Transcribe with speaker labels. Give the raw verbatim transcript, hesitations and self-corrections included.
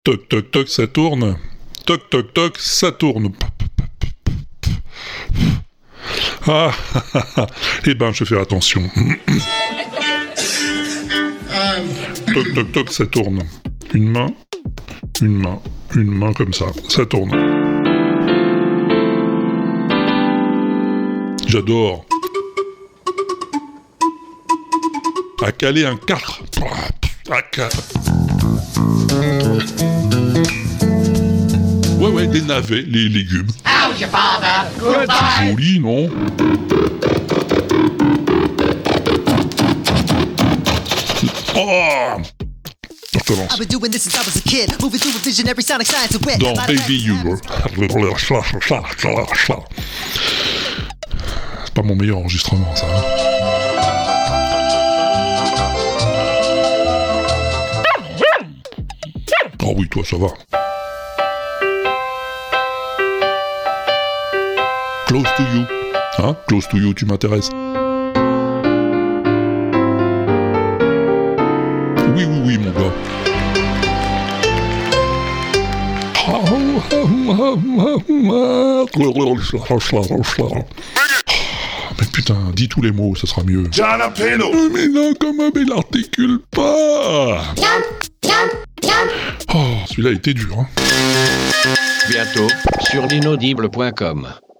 Speaker 1: Toc toc toc, ça tourne. Toc toc toc, ça tourne. Ah, eh ben, je vais faire attention. Toc toc toc, ça tourne. Une main, une main, une main comme ça, ça tourne. J'adore. À caler un quatre. À caler. Ouais, ouais, des navets, les légumes. C'est joli, non? Oh! On recommence. Dans Baby You. C'est pas mon meilleur enregistrement, ça. Hein. Oh oui, toi, ça va. Close to you. Hein? Close to you, tu m'intéresses. Oui, oui, oui, mon gars. Mais putain, dis tous les mots, ça sera mieux.
Speaker 2: Jalapeno.
Speaker 1: Oh, mais non, comment il articule pas. Oh, celui-là était dur, hein.
Speaker 3: Bientôt sur l'inaudible point com.